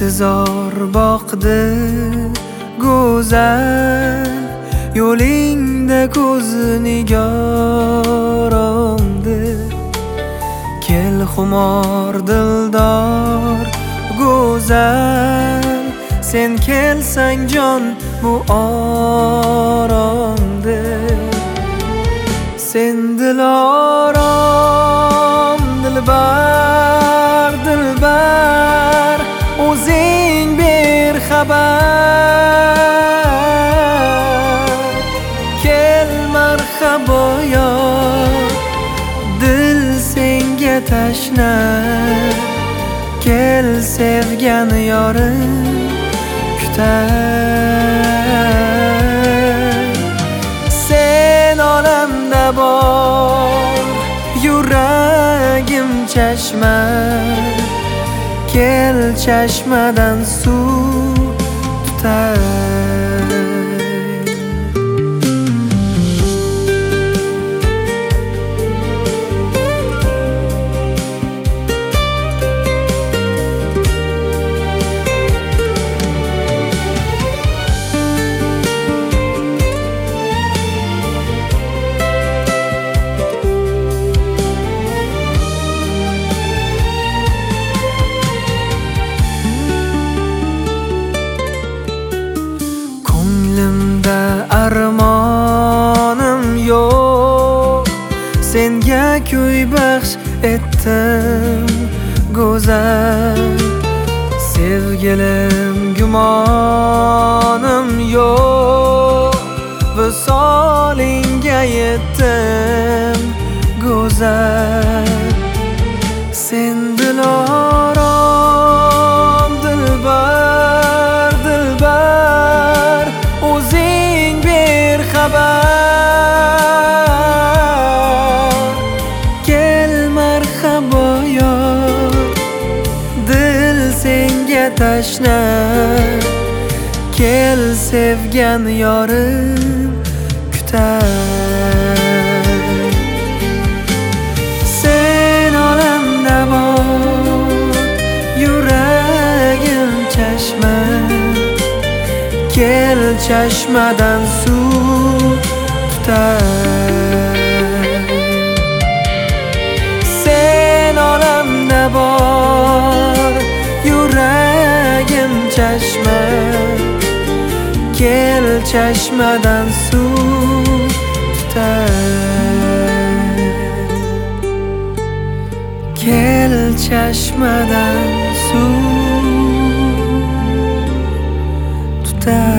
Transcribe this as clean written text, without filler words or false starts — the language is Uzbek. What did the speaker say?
intizor boqdi go'zal, yo'lingda ko'z nigoramdi. Kel xumor dildor go'zal, sen kelsang jon bu oromdir. Sen dilorom dilbar dilbar, o'zing ber xabar. Kel marhabo yor, dil senga tashna. Kel sevgan yorim kutar. Sen olamda bor, yuragim chashma. Kel chashmadan suv tutar. Armonim yo'q, senga kuy baxsh etdim go'zal. Sevgilim gumonim yo'q, visolingga yetdim go'zal. Sen dilorom dilbar dilbar, o'zing ber xabar. Kel marhabo yor, dil senga tashna. Kel sevgan yorim kutar. Sen olamda bor, yuragim chashma. Kel chashmadan suv tutar. Sen olamda bor, yuragim chashma. Kel chashmadan suv tutar. Kel chashmadan suv tutar.